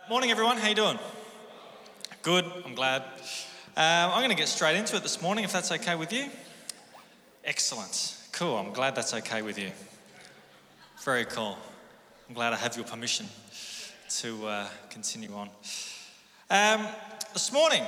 Morning, everyone. How you doing? Good. I'm glad. I'm going to get straight into it this morning, if that's okay with you. Excellent. Cool. I'm glad that's okay with you. Very cool. I'm glad I have your permission to continue on. This morning,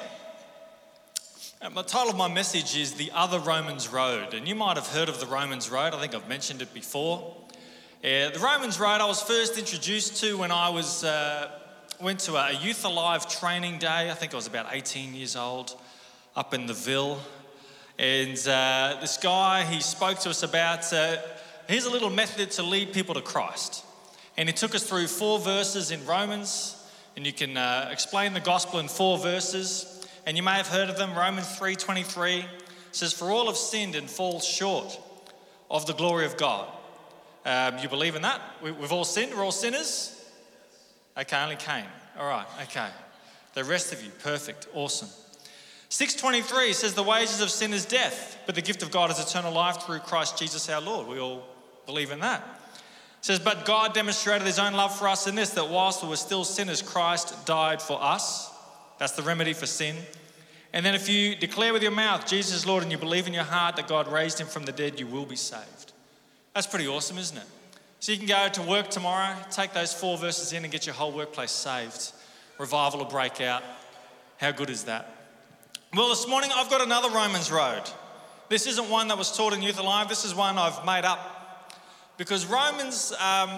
the title of my message is The Other Romans Road, and you might have heard of the Romans Road. I think I've mentioned it before. The Romans Road I was first introduced to when I went to a Youth Alive training day. I think I was about 18 years old, up in the Ville. And this guy, he spoke to us about, here's a little method to lead people to Christ. And he took us through 4 verses in Romans, and you can explain the gospel in 4 verses. And you may have heard of them. Romans 3:23 says, "For all have sinned and fall short of the glory of God." You believe in that? We've all sinned? We're all sinners? Okay, only Cain. All right, okay. The rest of you, perfect, awesome. 6:23 says, "The wages of sin is death, but the gift of God is eternal life through Christ Jesus our Lord." We all believe in that. It says, "But God demonstrated his own love for us in this, that whilst we were still sinners, Christ died for us." That's the remedy for sin. And then if you declare with your mouth Jesus is Lord and you believe in your heart that God raised him from the dead, you will be saved. That's pretty awesome, isn't it? So you can go to work tomorrow, take those 4 verses in and get your whole workplace saved. Revival will break out. How good is that? Well, this morning I've got another Romans Road. This isn't one that was taught in Youth Alive. This is one I've made up. Because Romans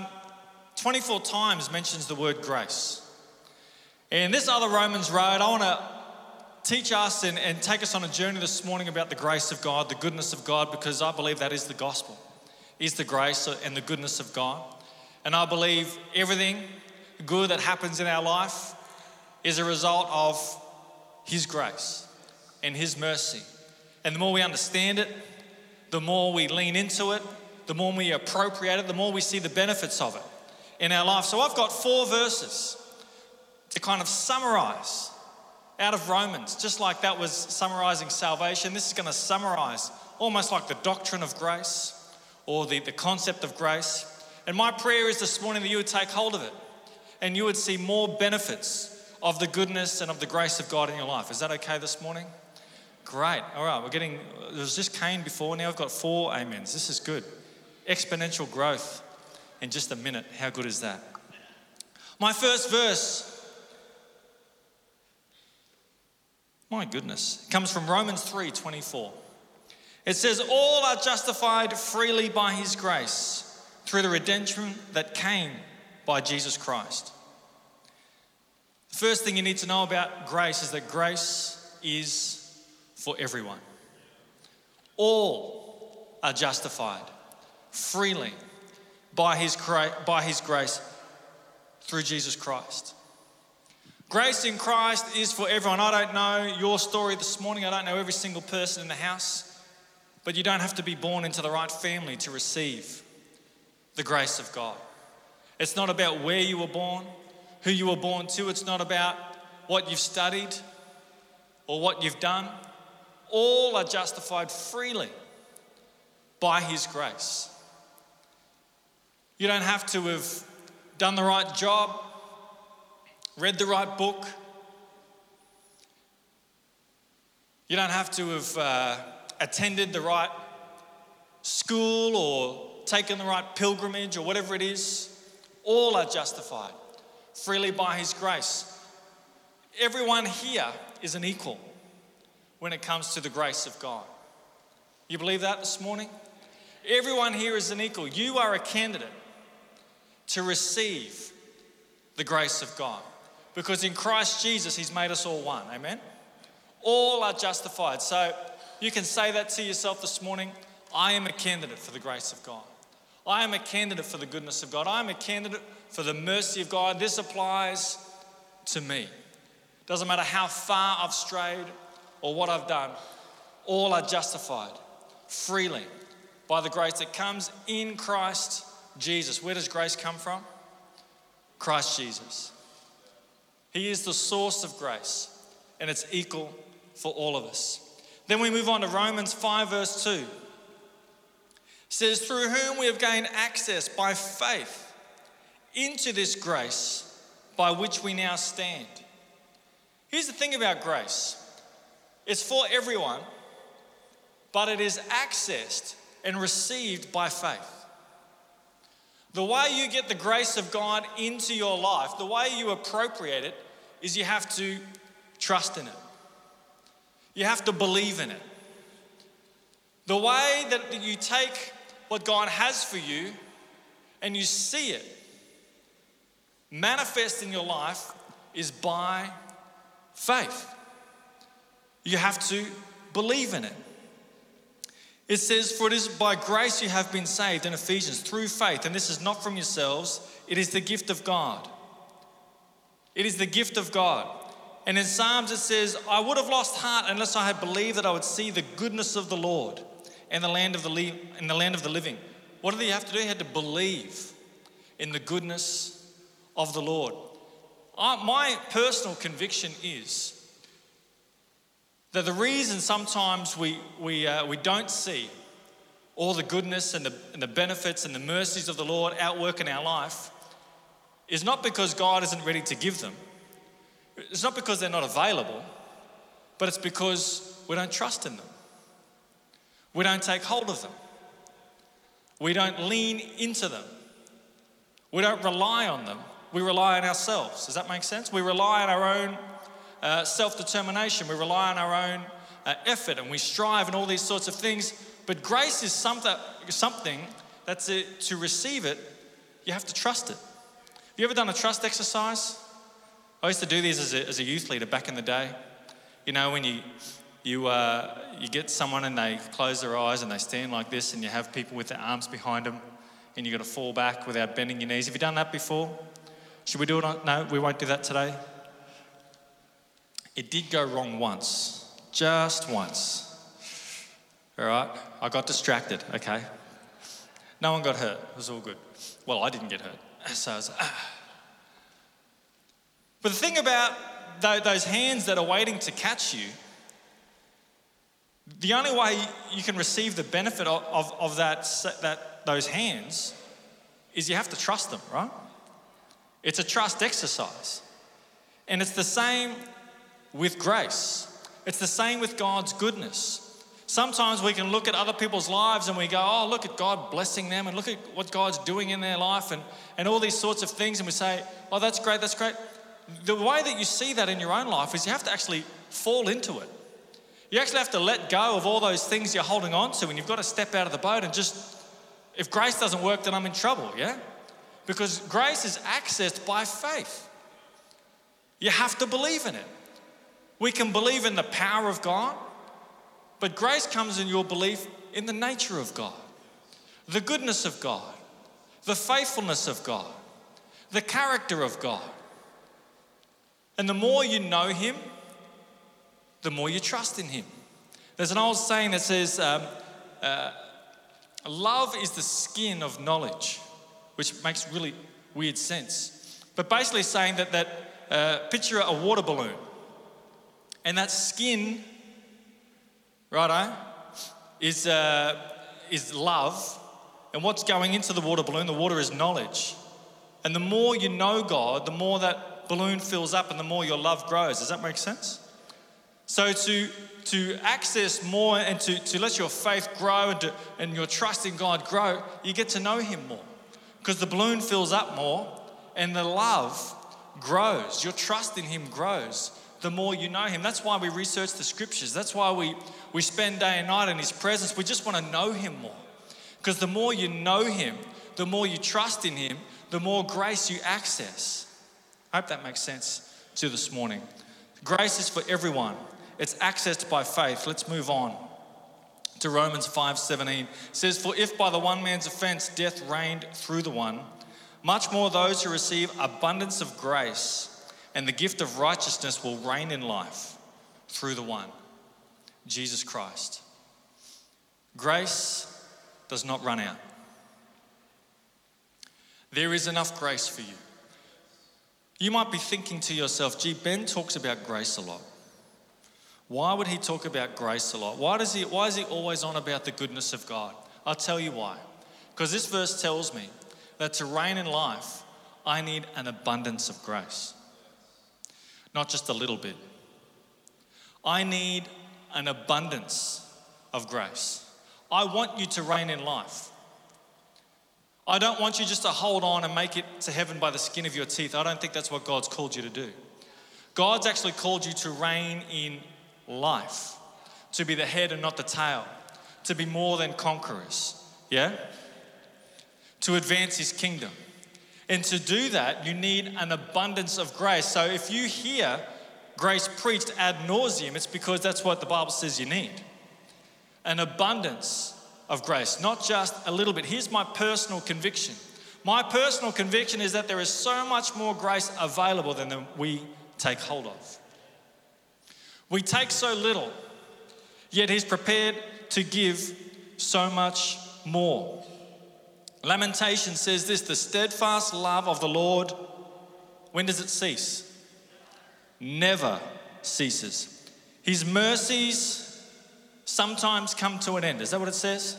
24 times mentions the word grace. And this other Romans Road, I want to teach us and take us on a journey this morning about the grace of God, the goodness of God, because I believe that is the gospel. Is the grace and the goodness of God. And I believe everything good that happens in our life is a result of his grace and his mercy. And the more we understand it, the more we lean into it, the more we appropriate it, the more we see the benefits of it in our life. So I've got 4 verses to kind of summarize out of Romans, just like that was summarizing salvation. This is going to summarize almost like the doctrine of grace, or the concept of grace. And my prayer is this morning that you would take hold of it and you would see more benefits of the goodness and of the grace of God in your life. Is that okay this morning? Great. All right, there was just Cain before, now I've got 4 amens. This is good. Exponential growth in just a minute. How good is that? My first verse, my goodness, comes from Romans 3:24. It says, "All are justified freely by his grace through the redemption that came by Jesus Christ." The first thing you need to know about grace is that grace is for everyone. All are justified freely by his grace through Jesus Christ. Grace in Christ is for everyone. I don't know your story this morning. I don't know every single person in the house. But you don't have to be born into the right family to receive the grace of God. It's not about where you were born, who you were born to. It's not about what you've studied or what you've done. All are justified freely by his grace. You don't have to have done the right job, read the right book. You don't have to have attended the right school or taken the right pilgrimage or whatever it is. All are justified freely by his grace. Everyone here is an equal when it comes to the grace of God. You believe that this morning? Everyone here is an equal. You are a candidate to receive the grace of God because in Christ Jesus he's made us all one. Amen? All are justified. So you can say that to yourself this morning. I am a candidate for the grace of God. I am a candidate for the goodness of God. I am a candidate for the mercy of God. This applies to me. Doesn't matter how far I've strayed or what I've done. All are justified freely by the grace that comes in Christ Jesus. Where does grace come from? Christ Jesus. He is the source of grace and it's equal for all of us. Then we move on to Romans 5 verse 2. It says, "Through whom we have gained access by faith into this grace by which we now stand. Here's the thing about grace. It's for everyone, but it is accessed and received by faith. The way you get the grace of God into your life, the way you appropriate it, is you have to trust in it. You have to believe in it. The way that you take what God has for you and you see it manifest in your life is by faith. You have to believe in it. It says, for it is by grace you have been saved in Ephesians through faith, and this is not from yourselves, it is the gift of God. It is the gift of God. And in Psalms it says, I would have lost heart unless I had believed that I would see the goodness of the Lord in the land of the living. What did he have to do? He had to believe in the goodness of the Lord. My personal conviction is that the reason sometimes we don't see all the goodness and the benefits and the mercies of the Lord outwork in our life is not because God isn't ready to give them. It's not because they're not available, but it's because we don't trust in them. We don't take hold of them. We don't lean into them. We don't rely on them. We rely on ourselves. Does that make sense? We rely on our own self-determination. We rely on our own effort, and we strive and all these sorts of things. But grace is something that's to receive it, you have to trust it. Have you ever done a trust exercise? I used to do these as a youth leader back in the day. You know, when you get someone and they close their eyes and they stand like this, and you have people with their arms behind them, and you've got to fall back without bending your knees. Have you done that before? Should we do it? No, we won't do that today. It did go wrong once, just once. All right, I got distracted, okay? No one got hurt, it was all good. Well, I didn't get hurt, so I was But the thing about those hands that are waiting to catch you, the only way you can receive the benefit of those hands is you have to trust them, right? It's a trust exercise. And it's the same with grace. It's the same with God's goodness. Sometimes we can look at other people's lives and we go, oh, look at God blessing them and look at what God's doing in their life and all these sorts of things. And we say, oh, that's great, that's great. The way that you see that in your own life is you have to actually fall into it. You actually have to let go of all those things you're holding on to, and you've got to step out of the boat and just, if grace doesn't work, then I'm in trouble, yeah? Because grace is accessed by faith. You have to believe in it. We can believe in the power of God, but grace comes in your belief in the nature of God, the goodness of God, the faithfulness of God, the character of God. And the more you know him, the more you trust in him. There's an old saying that says, love is the skin of knowledge, which makes really weird sense. But basically saying that picture a water balloon. And that skin, righto, is love. And what's going into the water balloon? The water is knowledge. And the more you know God, the more that balloon fills up and the more your love grows. Does that make sense? So to access more and to let your faith grow and your trust in God grow, you get to know him more. Because the balloon fills up more and the love grows. Your trust in him grows the more you know him. That's why we research the scriptures. That's why we spend day and night in his presence. We just want to know him more. Because the more you know him, the more you trust in him, the more grace you access. I hope that makes sense to you this morning. Grace is for everyone. It's accessed by faith. Let's move on to Romans 5:17. It says, for if by the one man's offense death reigned through the one, much more those who receive abundance of grace and the gift of righteousness will reign in life through the one, Jesus Christ. Grace does not run out. There is enough grace for you. You might be thinking to yourself, gee, Ben talks about grace a lot. Why would he talk about grace a lot? Why is he always on about the goodness of God? I'll tell you why. Because this verse tells me that to reign in life, I need an abundance of grace. Not just a little bit. I need an abundance of grace. I want you to reign in life. I don't want you just to hold on and make it to heaven by the skin of your teeth. I don't think that's what God's called you to do. God's actually called you to reign in life, to be the head and not the tail, to be more than conquerors, yeah? To advance his kingdom. And to do that, you need an abundance of grace. So if you hear grace preached ad nauseum, it's because that's what the Bible says you need. An abundance of grace, not just a little bit. Here's my personal conviction. My personal conviction is that there is so much more grace available than we take hold of. We take so little, yet he's prepared to give so much more. Lamentation says this: the steadfast love of the Lord, when does it cease? Never ceases. His mercies sometimes come to an end. Is that what it says?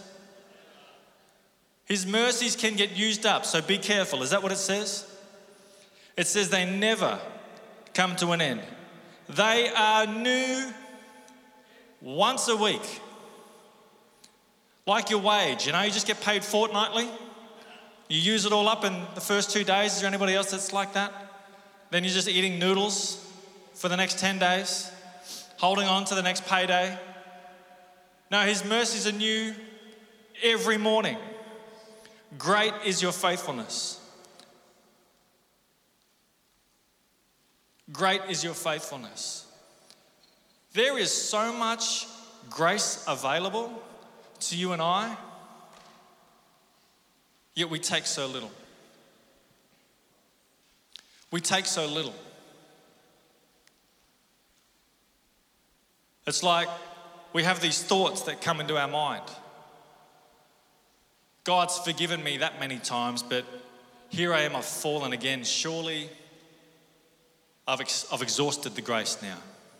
His mercies can get used up, so be careful. Is that what it says? It says they never come to an end. They are new once a week. Like your wage, you just get paid fortnightly. You use it all up in the first 2 days. Is there anybody else that's like that? Then you're just eating noodles for the next 10 days, holding on to the next payday. No, his mercies are new every morning. Great is your faithfulness. Great is your faithfulness. There is so much grace available to you and I, yet we take so little. We take so little. It's like we have these thoughts that come into our mind. God's forgiven me that many times, but here I am, I've fallen again. Surely I've exhausted the grace now.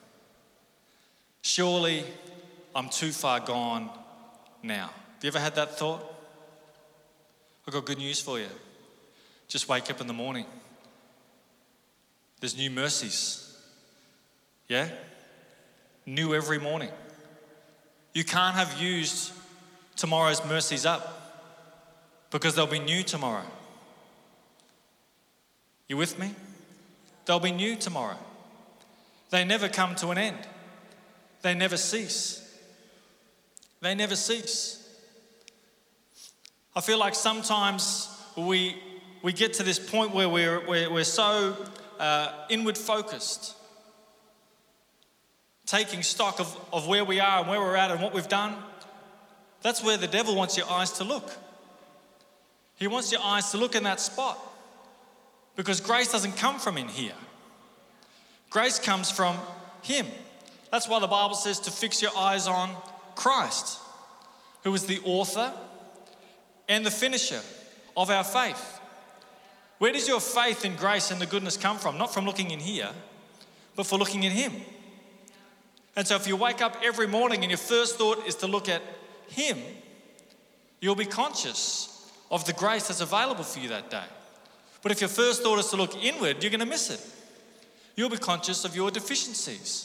Surely I'm too far gone now. Have you ever had that thought? I've got good news for you. Just wake up in the morning. There's new mercies. Yeah? New every morning. You can't have used tomorrow's mercies up because they'll be new tomorrow. You with me? They'll be new tomorrow. They never come to an end. They never cease. They never cease. I feel like sometimes we get to this point where we're so inward focused, taking stock of where we are and where we're at and what we've done. That's where the devil wants your eyes to look. He wants your eyes to look in that spot, because grace doesn't come from in here. Grace comes from him. That's why the Bible says to fix your eyes on Christ, who is the author and the finisher of our faith. Where does your faith in grace and the goodness come from? Not from looking in here, but for looking in him. And so if you wake up every morning and your first thought is to look at him, you'll be conscious of the grace that's available for you that day. But if your first thought is to look inward, you're going to miss it. You'll be conscious of your deficiencies.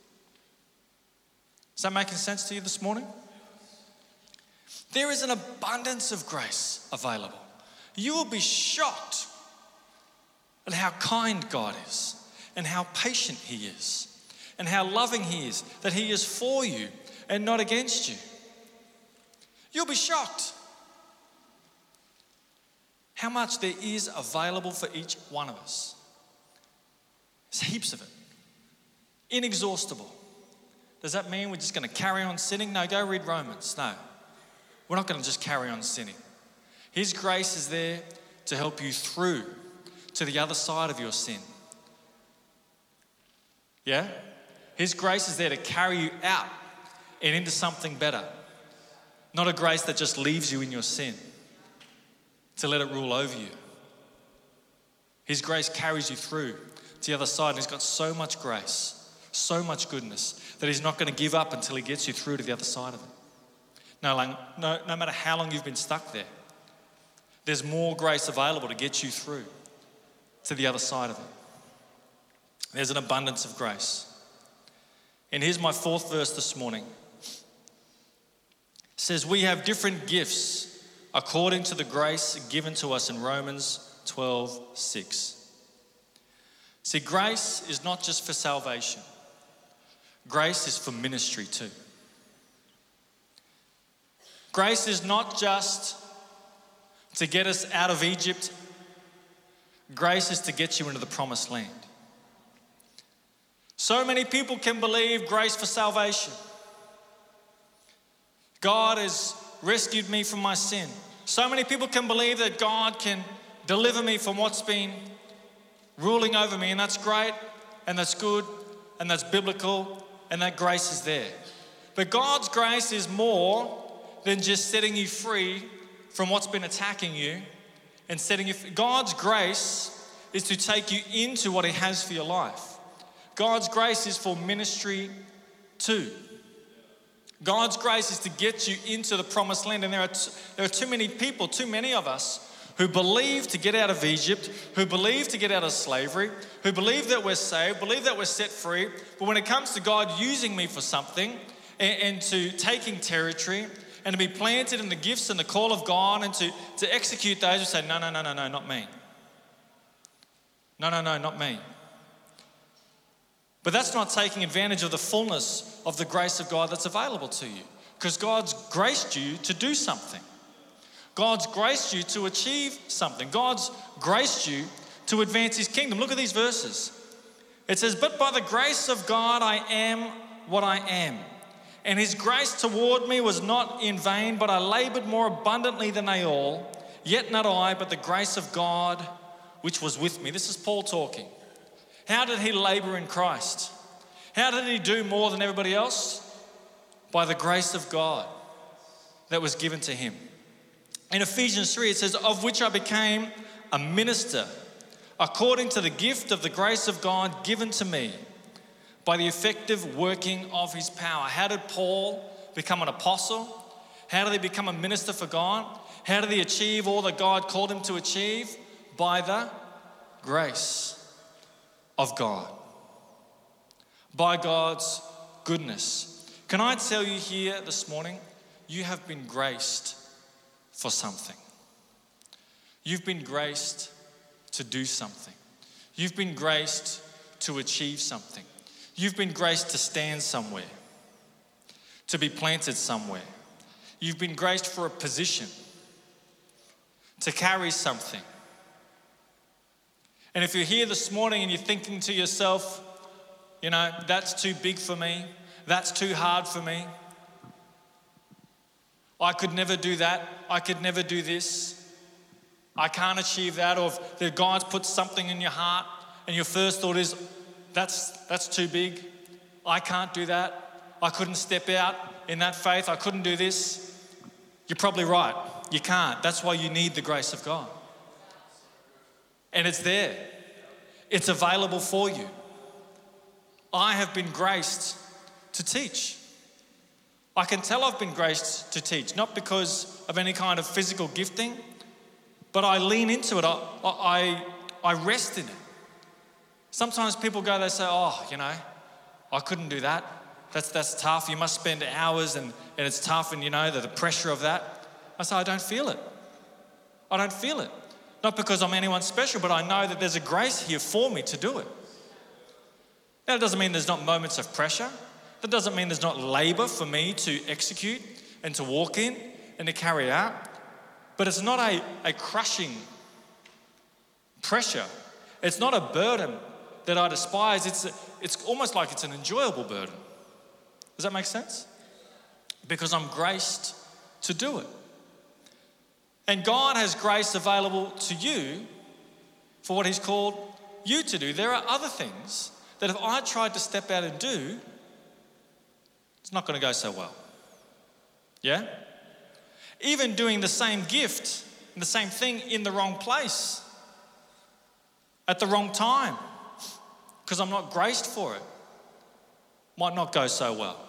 Is that making sense to you this morning? There is an abundance of grace available. You will be shocked at how kind God is and how patient he is and how loving he is, that he is for you and not against you. You'll be shocked how much there is available for each one of us. There's heaps of it. Inexhaustible. Does that mean we're just going to carry on sinning? No, go read Romans. No, we're not going to just carry on sinning. His grace is there to help you through to the other side of your sin. Yeah? His grace is there to carry you out and into something better. Not a grace that just leaves you in your sin to let it rule over you. His grace carries you through to the other side, and he's got so much grace, so much goodness, that he's not going to give up until he gets you through to the other side of it. No matter how long you've been stuck there, there's more grace available to get you through. to the other side of it. There's an abundance of grace. And here's my fourth verse this morning. It says, we have different gifts according to the grace given to us in Romans 12:6. See, grace is not just for salvation. Grace is for ministry too. Grace is not just to get us out of Egypt. Grace is to get you into the promised land. So many people can believe grace for salvation. God has rescued me from my sin. So many people can believe that God can deliver me from what's been ruling over me, and that's great, and that's good, and that's biblical, and that grace is there. But God's grace is more than just setting you free from what's been attacking you and setting you free. God's grace is to take you into what He has for your life. God's grace is for ministry too. God's grace is to get you into the promised land. And there are too many people, too many of us, who believe to get out of Egypt, who believe to get out of slavery, who believe that we're saved, believe that we're set free. But when it comes to God using me for something and to taking territory and to be planted in the gifts and the call of God and to execute those, we say, no, not me. No, not me. But that's not taking advantage of the fullness of the grace of God that's available to you. Because God's graced you to do something. God's graced you to achieve something. God's graced you to advance His kingdom. Look at these verses. It says, but by the grace of God I am what I am. And His grace toward me was not in vain, but I labored more abundantly than they all. Yet not I, but the grace of God which was with me. This is Paul talking. How did he labor in Christ? How did he do more than everybody else? By the grace of God that was given to him. In Ephesians 3, it says, of which I became a minister according to the gift of the grace of God given to me by the effective working of His power. How did Paul become an apostle? How did he become a minister for God? How did he achieve all that God called him to achieve? By the grace of God. By God's goodness. Can I tell you here this morning, you have been graced for something. You've been graced to do something. You've been graced to achieve something. You've been graced to stand somewhere, to be planted somewhere. You've been graced for a position, to carry something. And if you're here this morning and you're thinking to yourself, you know, that's too big for me, that's too hard for me, I could never do that, I could never do this, I can't achieve that, or if the God's put something in your heart and your first thought is, that's too big, I can't do that, I couldn't step out in that faith, I couldn't do this, you're probably right, you can't. That's why you need the grace of God. And it's there. It's available for you. I have been graced to teach. I can tell I've been graced to teach, not because of any kind of physical gifting, but I lean into it. I rest in it. Sometimes people go, they say, oh, you know, I couldn't do that. That's tough. You must spend hours and it's tough and, you know, the pressure of that. I say, I don't feel it. I don't feel it. Not because I'm anyone special, but I know that there's a grace here for me to do it. Now, it doesn't mean there's not moments of pressure. That doesn't mean there's not labor for me to execute and to walk in and to carry out. But it's not a crushing pressure. It's not a burden that I despise. It's almost like it's an enjoyable burden. Does that make sense? Because I'm graced to do it. And God has grace available to you for what He's called you to do. There are other things that if I tried to step out and do, it's not going to go so well. Yeah? Even doing the same gift, the same thing in the wrong place, at the wrong time, because I'm not graced for it, might not go so well.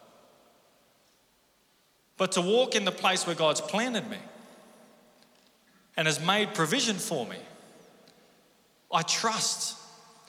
But to walk in the place where God's planted me and has made provision for me I trust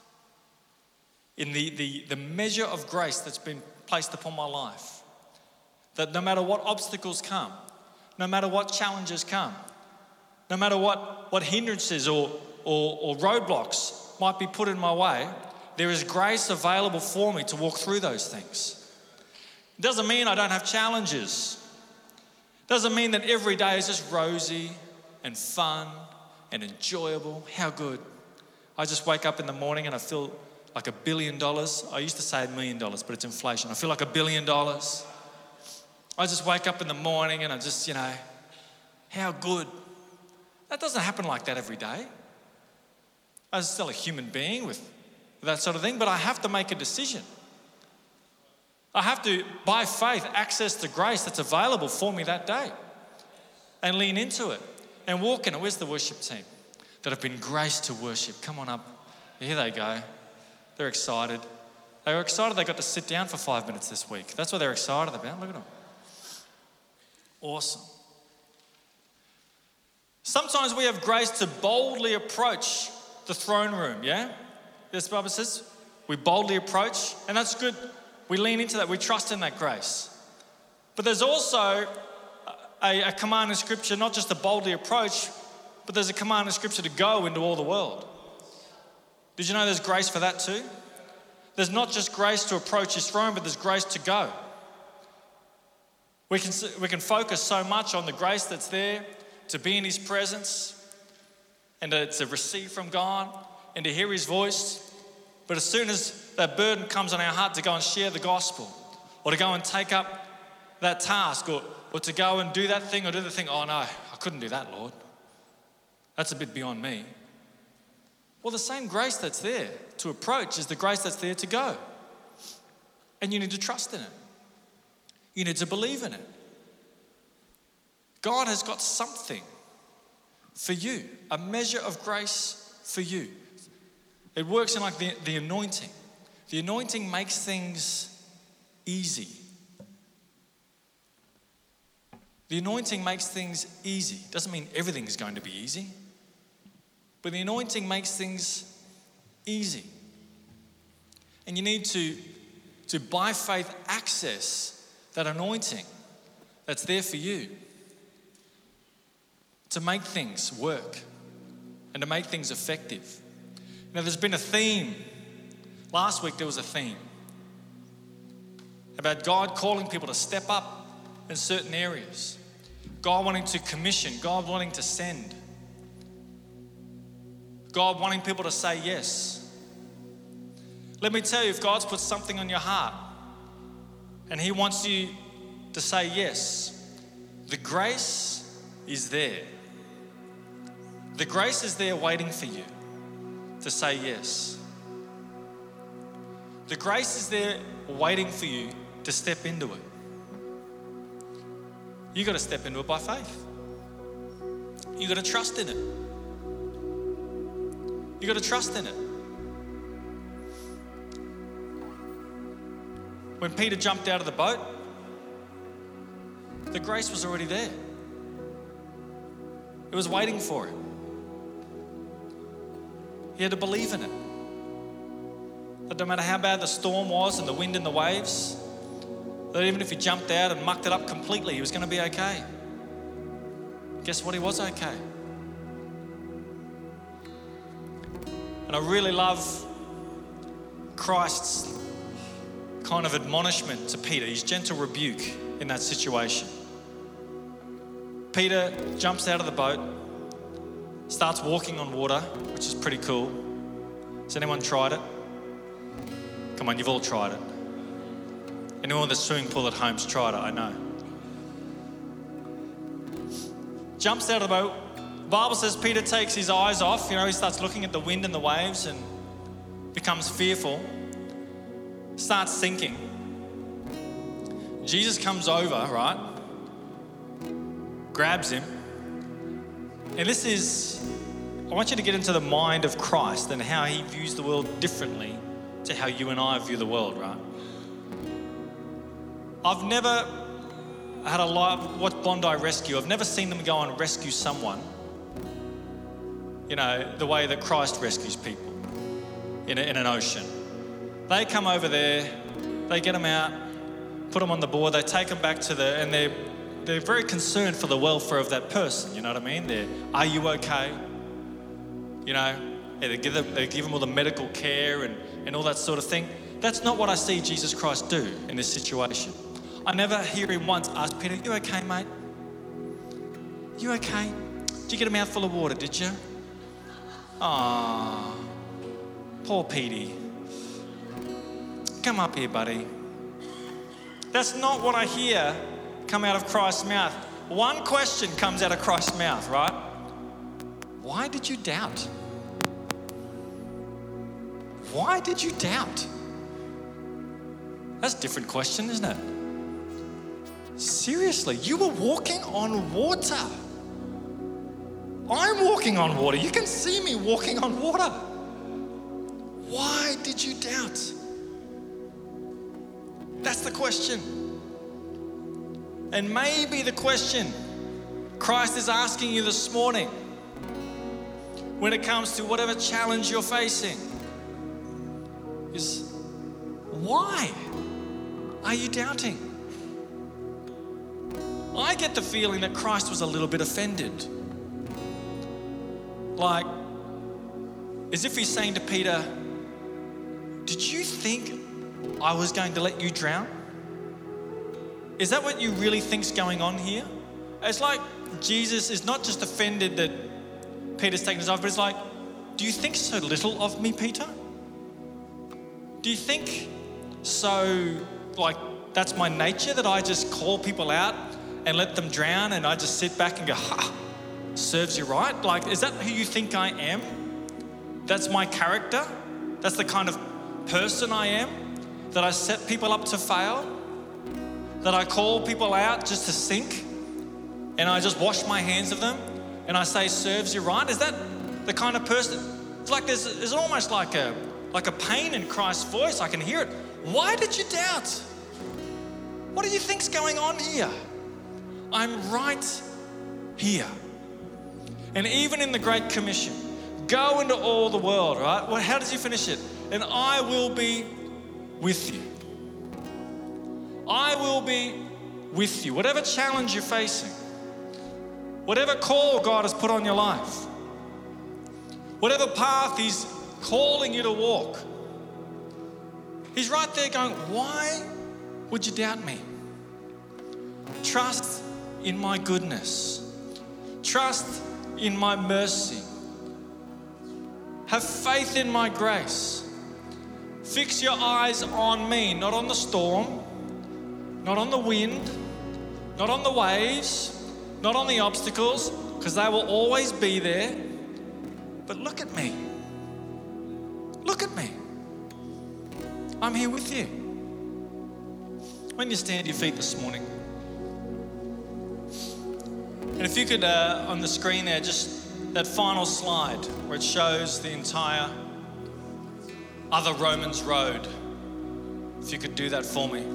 in the measure of grace that's been placed upon my life. That no matter what obstacles come, no matter what challenges come, no matter what hindrances or roadblocks might be put in my way, there is grace available for me to walk through those things. It doesn't mean I don't have challenges. It doesn't mean that every day is just rosy and fun and enjoyable. How good. I just wake up in the morning and I feel like $1 billion. I used to say $1 million, but it's inflation. I feel like $1 billion. I just wake up in the morning and I just, how good. That doesn't happen like that every day. I'm still a human being with that sort of thing, but I have to make a decision. I have to, by faith, access the grace that's available for me that day and lean into it and walk in it. Where's the worship team that have been graced to worship? Come on up. Here they go. They're excited. They were excited they got to sit down for 5 minutes this week. That's what they're excited about. Look at them. Awesome. Sometimes we have grace to boldly approach the throne room, yeah? Yes, the Bible says we boldly approach, and that's good. We lean into that. We trust in that grace. But there's also a command in Scripture, not just to boldly approach, but there's a command in Scripture to go into all the world. Did you know there's grace for that too? There's not just grace to approach His throne, but there's grace to go. We can focus so much on the grace that's there to be in His presence and to receive from God and to hear His voice. But as soon as that burden comes on our heart to go and share the gospel or to go and take up that task or to go and do that thing or do the thing, oh no, I couldn't do that, Lord. That's a bit beyond me. Well, the same grace that's there to approach is the grace that's there to go. And you need to trust in it. You need to believe in it. God has got something for you, a measure of grace for you. It works in like the anointing. The anointing makes things easy. The anointing makes things easy. Doesn't mean everything is going to be easy. But the anointing makes things easy. And you need to by faith access that anointing that's there for you to make things work and to make things effective. Now, there's been a theme. Last week there was a theme about God calling people to step up in certain areas. God wanting to commission, God wanting to send. God wanting people to say yes. Let me tell you, if God's put something on your heart and He wants you to say yes, the grace is there. The grace is there waiting for you to say yes. The grace is there waiting for you to step into it. You got to step into it by faith. You got to trust in it. You got to trust in it. When Peter jumped out of the boat, the grace was already there. It was waiting for him. He had to believe in it. That no matter how bad the storm was and the wind and the waves, that even if he jumped out and mucked it up completely, he was going to be okay. Guess what? He was okay. And I really love Christ's kind of admonishment to Peter, his gentle rebuke in that situation. Peter jumps out of the boat, starts walking on water, which is pretty cool. Has anyone tried it? Come on, you've all tried it. Anyone with a swimming pool at home's tried it, I know. Jumps out of the boat. The Bible says Peter takes his eyes off. He starts looking at the wind and the waves and becomes fearful. Starts sinking. Jesus comes over, right? Grabs him. And this is, I want you to get into the mind of Christ and how he views the world differently to how you and I view the world, right? I've never had a live, watch Bondi Rescue. I've never seen them go and rescue someone the way that Christ rescues people in an ocean. They come over there, they get them out, put them on the board, they take them back and they're very concerned for the welfare of that person, you know what I mean? Are you okay? They give them all the medical care and all that sort of thing. That's not what I see Jesus Christ do in this situation. I never hear him once ask Peter, you okay, mate? You okay? Did you get a mouthful of water, did you? Ah, poor Petey. Come up here, buddy. That's not what I hear come out of Christ's mouth. One question comes out of Christ's mouth, right? Why did you doubt? Why did you doubt? That's a different question, isn't it? Seriously, you were walking on water. I'm walking on water. You can see me walking on water. Why did you doubt? That's the question. And maybe the question Christ is asking you this morning when it comes to whatever challenge you're facing is, why are you doubting? I get the feeling that Christ was a little bit offended. Like, as if he's saying to Peter, did you think I was going to let you drown? Is that what you really think's going on here? It's like Jesus is not just offended that Peter's taking his off, but it's like, do you think so little of me, Peter? Do you think so, like, that's my nature, that I just call people out and let them drown and I just sit back and go, ha, serves you right? Like, is that who you think I am? That's my character? That's the kind of person I am? That I set people up to fail? That I call people out just to sink? And I just wash my hands of them? And I say, serves you right? Is that the kind of person? It's like there's almost like a pain in Christ's voice. I can hear it. Why did you doubt? What do you think's going on here? I'm right here. And even in the Great Commission, go into all the world, right? Well, how does he finish it? And I will be with you. I will be with you. Whatever challenge you're facing, whatever call God has put on your life, whatever path he's calling you to walk, he's right there going, why would you doubt me? Trust in my goodness. Trust in my mercy. Have faith in my grace. Fix your eyes on me, not on the storm, not on the wind, not on the waves, not on the obstacles, because they will always be there. But look at me. Look at me. I'm here with you. When you stand to your feet this morning, and if you could, on the screen there, just that final slide where it shows the entire other Romans road. If you could do that for me.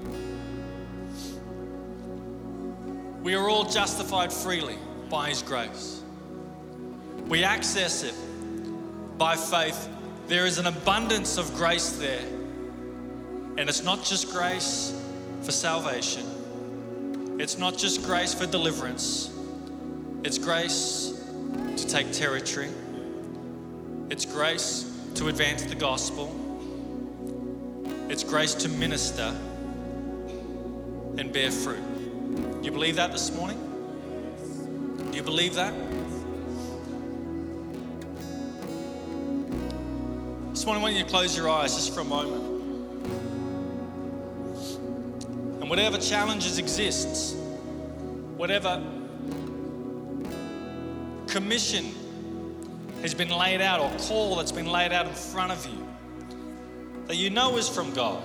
We are all justified freely by his grace. We access it by faith. There is an abundance of grace there. And it's not just grace for salvation. It's not just grace for deliverance. It's grace to take territory. It's grace to advance the gospel. It's grace to minister and bear fruit. Do you believe that this morning? Do you believe that? This morning, I want you to close your eyes just for a moment. And whatever challenges exists, whatever commission has been laid out or call that's been laid out in front of you that you know is from God.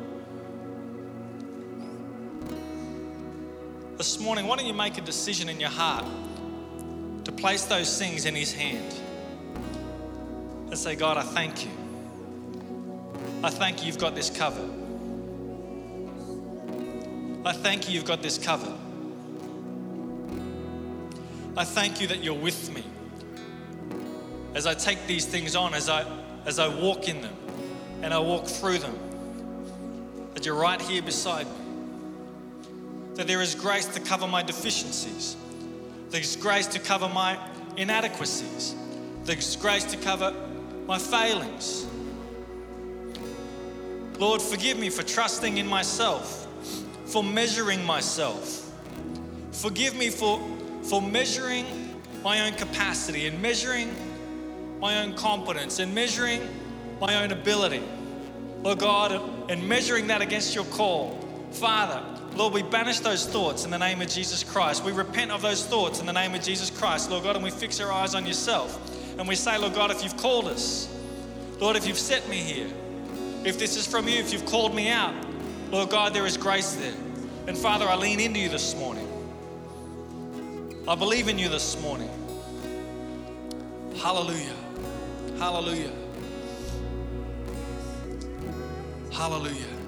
This morning, why don't you make a decision in your heart to place those things in his hand and say, God, I thank you. I thank you, you've got this covered. I thank you, you've got this covered. I thank you that you're with me. as I take these things on, as I walk in them and I walk through them, that you're right here beside me. That there is grace to cover my deficiencies. There's grace to cover my inadequacies. There's grace to cover my failings. Lord, forgive me for trusting in myself, for measuring myself. Forgive me for measuring my own capacity and measuring my own competence and measuring my own ability. Lord God, and measuring that against your call. Father, Lord, we banish those thoughts in the name of Jesus Christ. We repent of those thoughts in the name of Jesus Christ, Lord God, and we fix our eyes on yourself. And we say, Lord God, if you've called us, Lord, if you've set me here, if this is from you, if you've called me out, Lord God, there is grace there. And Father, I lean into you this morning. I believe in you this morning. Hallelujah. Hallelujah. Hallelujah.